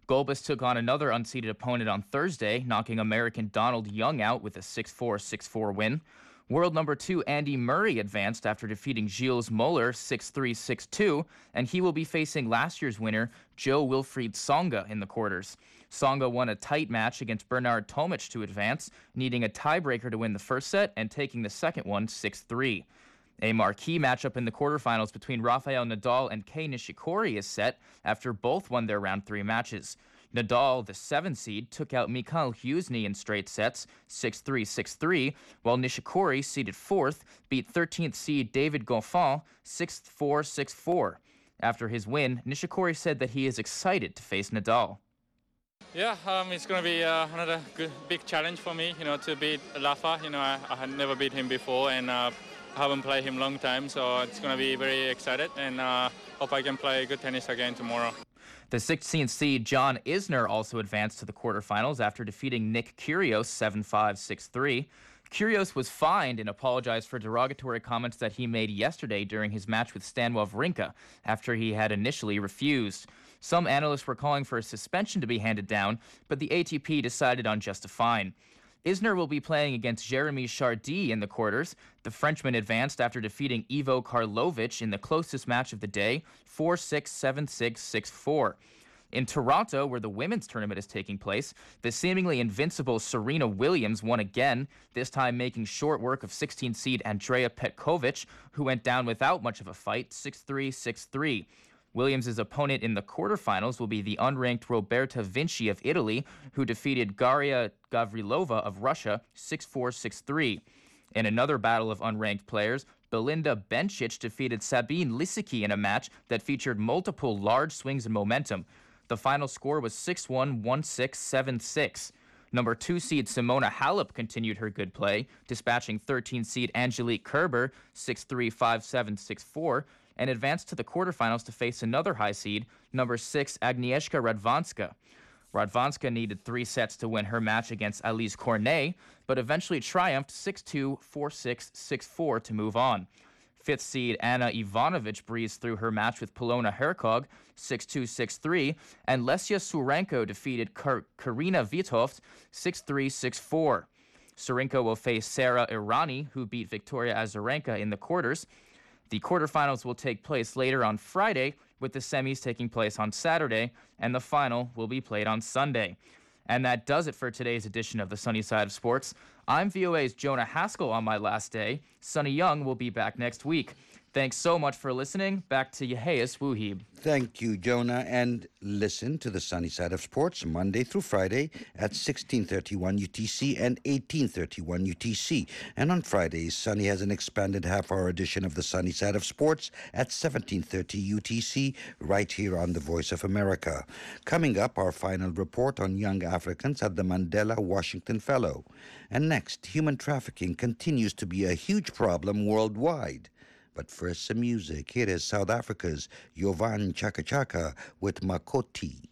Gulbis took on another unseeded opponent on Thursday, knocking American Donald Young out with a six four, six four win. World number two Andy Murray advanced after defeating Gilles Muller six three, six two, and he will be facing last year's winner, Jo-Wilfried Tsonga, in the quarters. Tsonga won a tight match against Bernard Tomic to advance, needing a tiebreaker to win the first set and taking the second one six three. A marquee matchup in the quarterfinals between Rafael Nadal and Kei Nishikori is set after both won their round three matches. Nadal, the seven seed, took out Mikhail Huzny in straight sets, six three, six three, while Nishikori, seeded fourth, beat thirteenth seed David Goffin six four, six four. After his win, Nishikori said that he is excited to face Nadal. Yeah, um, it's going to be uh, another good, big challenge for me, you know, to beat Rafa. You know, I, I had never beat him before, and uh, I haven't played him long time, so it's going to be very excited, and uh, hope I can play good tennis again tomorrow. The sixteenth seed John Isner also advanced to the quarterfinals after defeating Nick Kyrgios seven five, six three. Kyrgios was fined and apologized for derogatory comments that he made yesterday during his match with Stan Wawrinka after he had initially refused. Some analysts were calling for a suspension to be handed down, but the A T P decided on just a fine. Isner will be playing against Jeremy Chardy in the quarters. The Frenchman advanced after defeating Ivo Karlovic in the closest match of the day, four six, seven six, six four. In Toronto, where the women's tournament is taking place, the seemingly invincible Serena Williams won again, this time making short work of sixteenth seed Andrea Petkovic, who went down without much of a fight, six three, six three. Williams' opponent in the quarterfinals will be the unranked Roberta Vinci of Italy, who defeated Garia Gavrilova of Russia six four, six three. In another battle of unranked players, Belinda Bencic defeated Sabine Lisicki in a match that featured multiple large swings and momentum. The final score was six one, one six, seven six. Number two seed Simona Halep continued her good play, dispatching thirteenth seed Angelique Kerber six three, five seven, six four, and advanced to the quarterfinals to face another high seed, number six Agnieszka Radwanska. Radwanska needed three sets to win her match against Alice Cornet, but eventually triumphed six two, four six, six four to move on. Fifth seed Anna Ivanovic breezed through her match with Polona Hercog, six two, six three, and Lesia Surenko defeated Kar- Karina Vitoft, six three, six four. Surenko will face Sarah Irani, who beat Victoria Azarenka in the quarters. The quarterfinals will take place later on Friday, with the semis taking place on Saturday, and the final will be played on Sunday. And that does it for today's edition of the Sunny Side of Sports. I'm V O A's Jonah Haskell on my last day. Sonny Young will be back next week. Thanks so much for listening. Back to Yeheas Wuhib. Thank you, Jonah. And listen to the Sunny Side of Sports Monday through Friday at sixteen thirty-one U T C and eighteen thirty-one U T C. And on Fridays, Sunny has an expanded half-hour edition of the Sunny Side of Sports at seventeen thirty U T C, right here on the Voice of America. Coming up, our final report on young Africans at the Mandela Washington Fellow. And next, human trafficking continues to be a huge problem worldwide. But first, some music. Here is South Africa's Jovan Chaka Chaka with Makoti.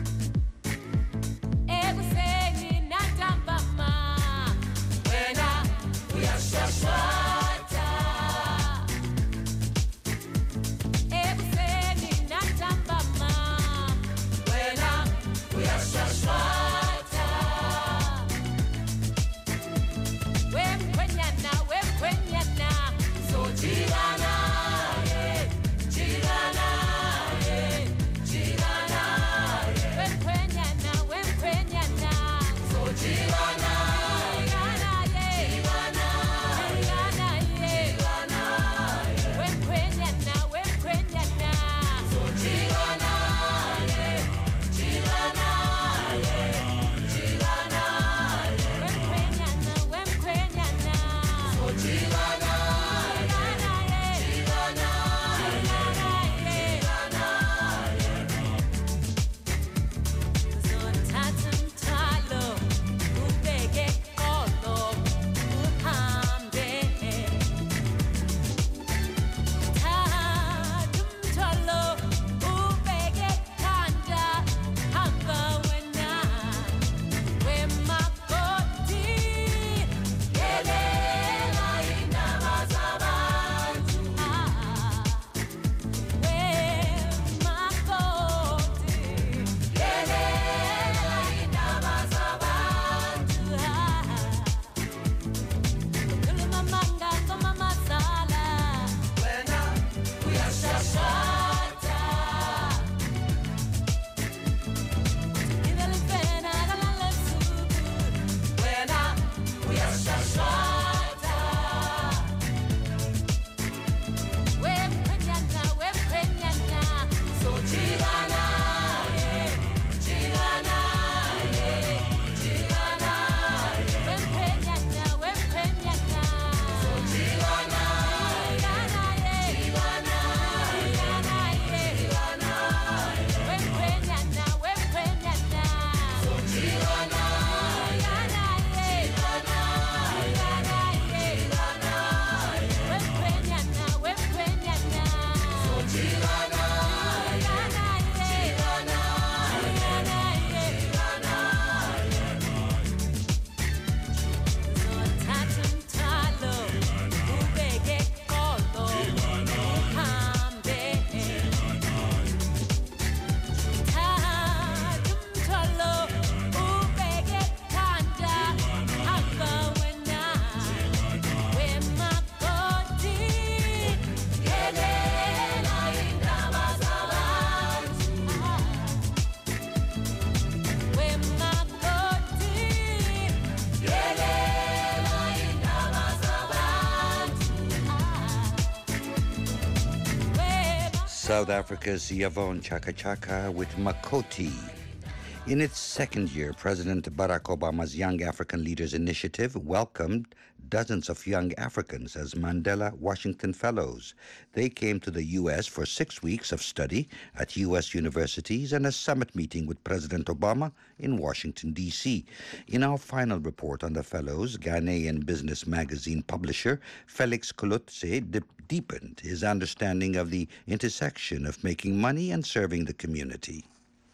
Ekuseni natambama wena South Africa's Yvonne Chaka Chaka with Makoti. In its second year, President Barack Obama's Young African Leaders Initiative welcomed dozens of young Africans as Mandela Washington Fellows. They came to the U S for six weeks of study at U S universities and a summit meeting with President Obama in Washington, D C In our final report on the Fellows, Ghanaian business magazine publisher Felix Kolotse de- deepened his understanding of the intersection of making money and serving the community.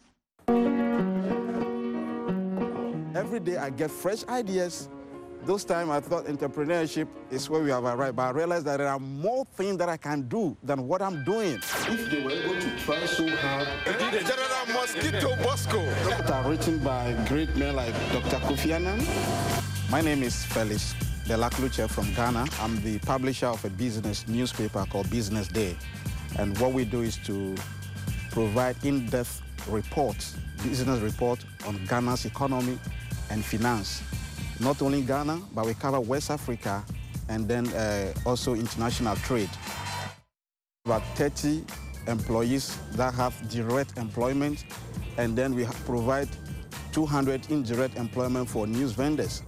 Every day I get fresh ideas. Those times I thought entrepreneurship is where we have arrived, but I realized that there are more things that I can do than what I'm doing. If they were able to try so hard. General Mosquito Bosco. That are written by great men like Doctor Kofi Annan. My name is Felix Delacluche from Ghana. I'm the publisher of a business newspaper called Business Day. And what we do is to provide in-depth reports, business report on Ghana's economy and finance. Not only Ghana, but we cover West Africa and then uh, also international trade. About thirty employees that have direct employment, and then we provide two hundred indirect employment for news vendors.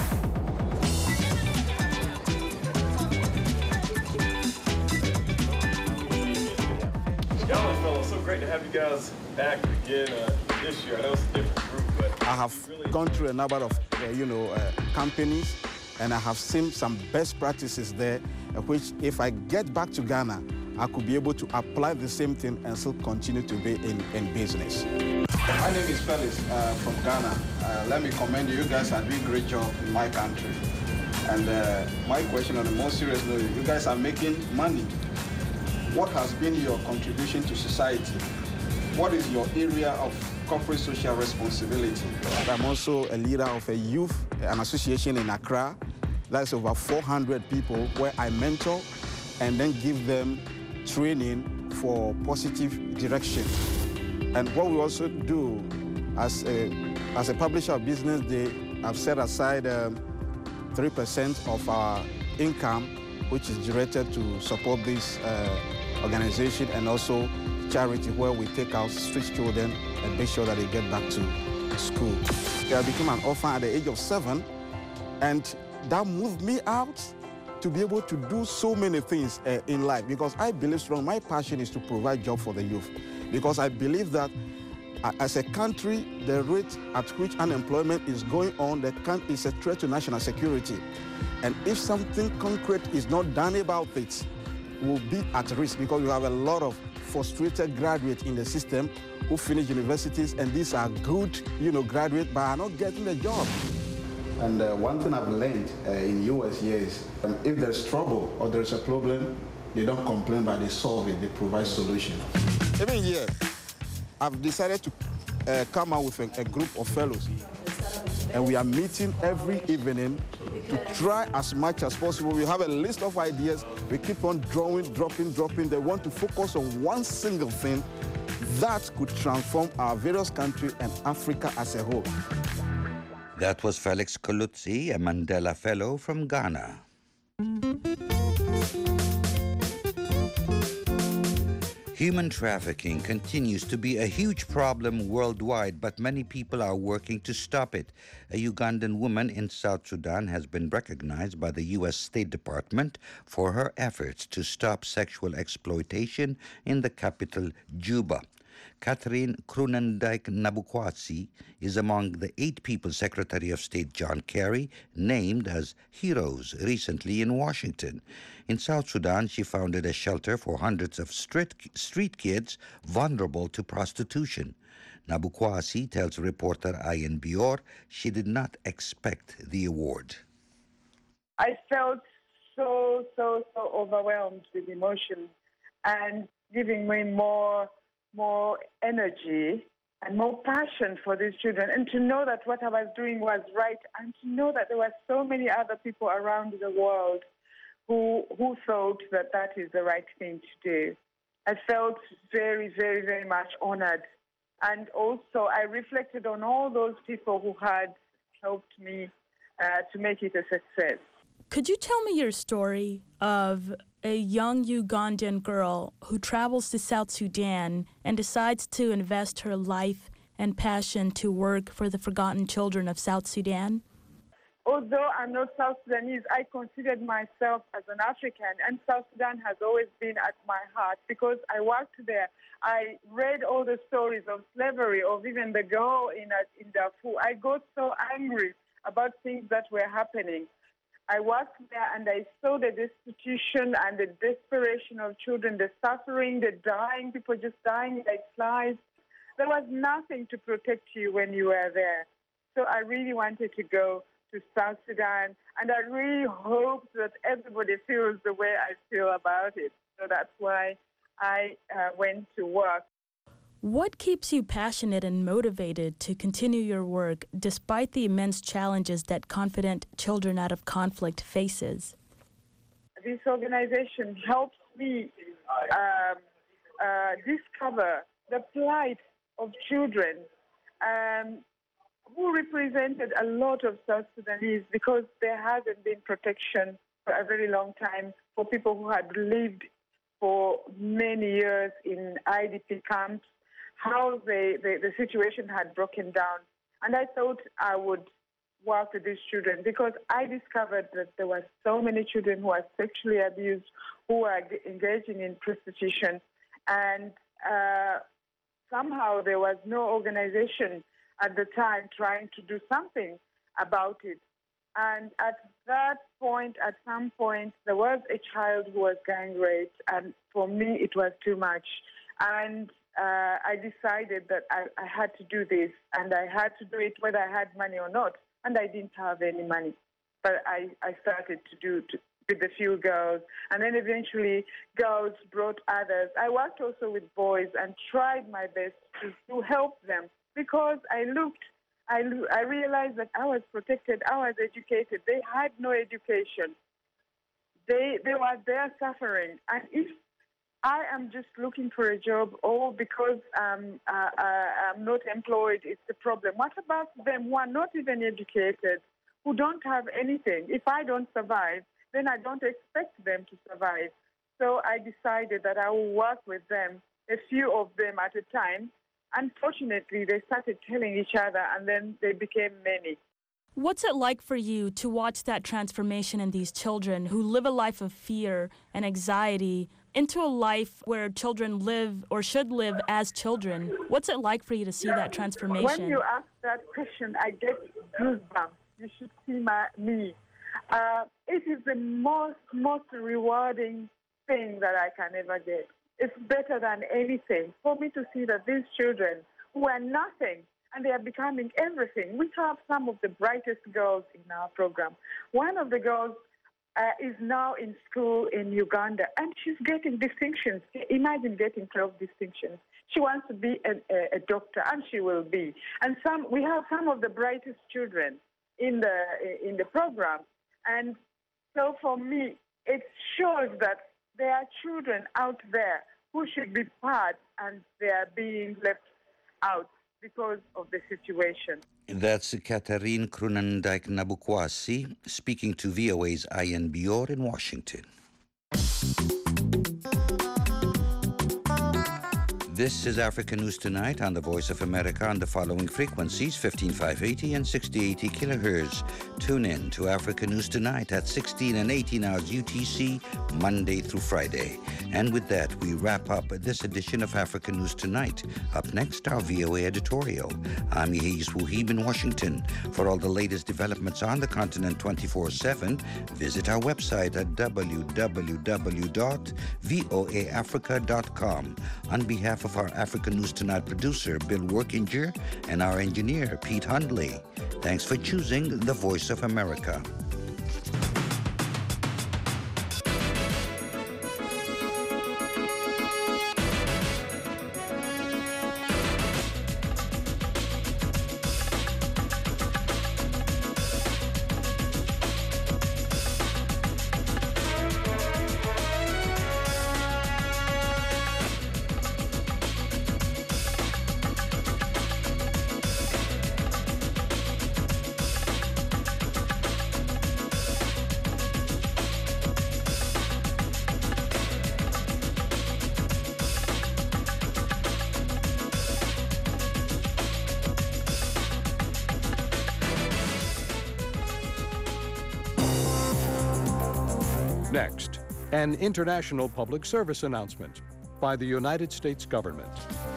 Y'all fellas, so great to have you guys back again uh, this year. I know it's a different group, but I have really gone through a number of, uh, you know, uh, companies, and I have seen some best practices there, uh, which if I get back to Ghana, I could be able to apply the same thing and still continue to be in, in business. My name is Felix uh, from Ghana. Uh, let me commend you. You guys are doing a great job in my country. And uh, my question on the most serious note, you guys are making money. What has been your contribution to society? What is your area of corporate social responsibility? I'm also a leader of a youth, an association in Accra. That's over four hundred people where I mentor and then give them training for positive direction. And what we also do as a, as a publisher of Business Day, I've set aside um, three percent of our income, which is directed to support this uh, organization and also charity, where we take our street children and make sure that they get back to school. I became an orphan at the age of seven, and that moved me out to be able to do so many things uh, in life, because I believe strong, my passion is to provide jobs for the youth, because I believe that uh, as a country, the rate at which unemployment is going on, that can, is a threat to national security. And if something concrete is not done about it, we'll be at risk, because we have a lot of frustrated graduates in the system who finish universities, and these are good, you know, graduates, but are not getting a job. And uh, one thing I've learned uh, in U S here is um, if there's trouble or there's a problem, they don't complain, but they solve it, they provide solutions. Even here, I've decided to uh, come out with a, a group of fellows, and we are meeting every evening to try as much as possible. We have a list of ideas. We keep on drawing, dropping, dropping. They want to focus on one single thing that could transform our various countries and Africa as a whole. That was Felix Kolotse, a Mandela Fellow from Ghana. Human trafficking continues to be a huge problem worldwide, but many people are working to stop it. A Ugandan woman in South Sudan has been recognized by the U S State Department for her efforts to stop sexual exploitation in the capital, Juba. Catherine Krunendijk Nabukwasi is among the eight people Secretary of State John Kerry named as heroes recently in Washington. In South Sudan, she founded a shelter for hundreds of street, street kids vulnerable to prostitution. Nabukwasi tells reporter Ian Bior she did not expect the award. I felt so, so, so overwhelmed with emotion, and giving me more more energy and more passion for these children, and to know that what I was doing was right, and to know that there were so many other people around the world who who thought that that is the right thing to do. I felt very, very, very much honored. And also I reflected on all those people who had helped me uh, to make it a success. Could you tell me your story of a young Ugandan girl who travels to South Sudan and decides to invest her life and passion to work for the forgotten children of South Sudan? Although I'm not South Sudanese, I considered myself as an African, and South Sudan has always been at my heart because I worked there. I read all the stories of slavery, of even the girl in, in Darfur. I got so angry about things that were happening. I worked there and I saw the destitution and the desperation of children, the suffering, the dying, people just dying like flies. There was nothing to protect you when you were there. So I really wanted to go to South Sudan, and I really hope that everybody feels the way I feel about it. So that's why I uh, went to work. What keeps you passionate and motivated to continue your work despite the immense challenges that Confident Children Out of Conflict faces? This organization helps me um, uh, discover the plight of children um, who represented a lot of South Sudanese because there hasn't been protection for a very long time for people who had lived for many years in I D P camps, how they, they, the situation had broken down. And I thought I would work with these children because I discovered that there were so many children who were sexually abused, who were engaging in prostitution, and uh, somehow there was no organization at the time trying to do something about it. And at that point, at some point, there was a child who was gang raped, and for me, it was too much. And uh, I decided that I, I had to do this, and I had to do it whether I had money or not, and I didn't have any money. But I, I started to do to, with a few girls, and then eventually girls brought others. I worked also with boys and tried my best to, to help them because I looked, I, I realized that I was protected, I was educated. They had no education. They, they were there suffering. And if I am just looking for a job or because um, uh, uh, I'm not employed, it's the problem. What about them who are not even educated, who don't have anything? If I don't survive, then I don't expect them to survive. So I decided that I will work with them, a few of them at a time. Unfortunately, they started telling each other, and then they became many. What's it like for you to watch that transformation in these children who live a life of fear and anxiety into a life where children live or should live as children? What's it like for you to see that transformation? When you ask that question, I get goosebumps. You should see my, me. Uh, it is the most, most rewarding thing that I can ever get. It's better than anything for me to see that these children who are nothing and they are becoming everything. We have some of the brightest girls in our program. One of the girls uh, is now in school in Uganda, and she's getting distinctions. Imagine getting twelve distinctions. She wants to be a, a, a doctor, and she will be. And some we have some of the brightest children in the in the program. And so for me, it shows that there are children out there who should be part, and they are being left out because of the situation. That's Catherine Kroonendijk-Nabukwasi speaking to V O A's Ayan Bior in Washington. This is Africa News Tonight on the Voice of America on the following frequencies, fifteen five eighty and sixty eighty kilohertz. Tune in to Africa News Tonight at sixteen and eighteen hours U T C, Monday through Friday. And with that, we wrap up this edition of Africa News Tonight. Up next, our V O A editorial. I'm Yehis Wuhib in Washington. For all the latest developments on the continent twenty-four seven, visit our website at w w w dot voa africa dot com. On behalf of our Africa News Tonight producer, Bill Workinger, and our engineer, Pete Hundley, thanks for choosing the Voice of America. Next, an international public service announcement by the United States government.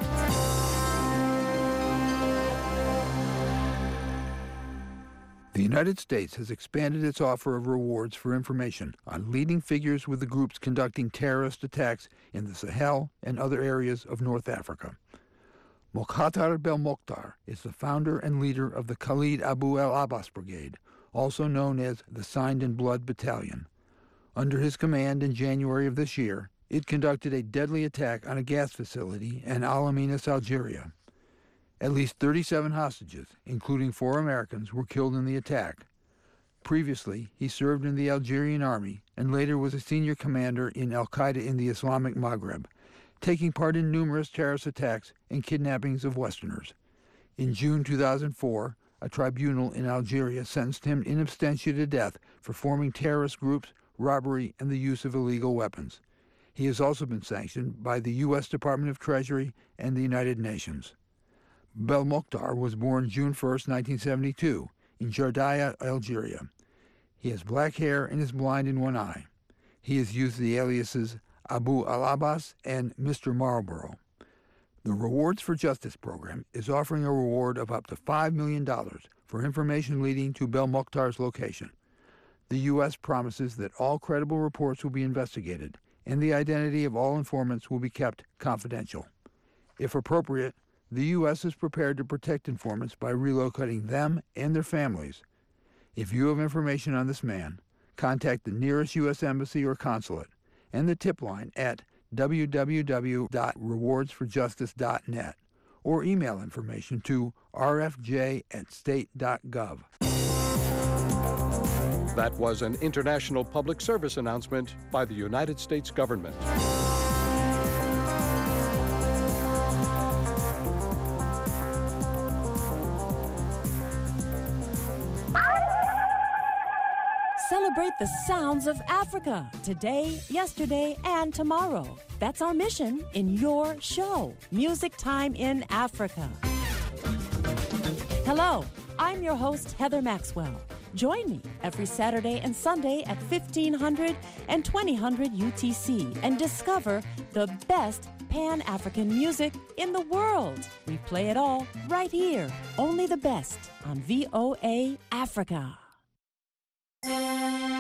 The United States has expanded its offer of rewards for information on leading figures with the groups conducting terrorist attacks in the Sahel and other areas of North Africa. Mokhtar Belmokhtar is the founder and leader of the Khalid Abu El Abbas Brigade, also known as the Signed in Blood Battalion. Under his command in January of this year, it conducted a deadly attack on a gas facility in Al Aminas, Algeria. At least thirty-seven hostages, including four Americans, were killed in the attack. Previously, he served in the Algerian army and later was a senior commander in al-Qaeda in the Islamic Maghreb, taking part in numerous terrorist attacks and kidnappings of Westerners. In June two thousand four, a tribunal in Algeria sentenced him in absentia to death for forming terrorist groups, robbery, and the use of illegal weapons. He has also been sanctioned by the U S Department of Treasury and the United Nations. Belmokhtar was born June first, nineteen seventy-two, in Jardaia, Algeria. He has black hair and is blind in one eye. He has used the aliases Abu al-Abbas and Mister Marlborough. The Rewards for Justice program is offering a reward of up to five million dollars for information leading to Belmokhtar's location. The U S promises that all credible reports will be investigated and the identity of all informants will be kept confidential. If appropriate, the U S is prepared to protect informants by relocating them and their families. If you have information on this man, contact the nearest U S embassy or consulate and the tip line at w w w dot rewards for justice dot net or email information to r f j at state dot gov. That was an international public service announcement by the United States government. Celebrate the sounds of Africa today, yesterday, and tomorrow. That's our mission in your show, Music Time in Africa. Hello, I'm your host, Heather Maxwell. Join me every Saturday and Sunday at fifteen hundred and twenty hundred U T C and discover the best Pan-African music in the world. We play it all right here, only the best on V O A Africa.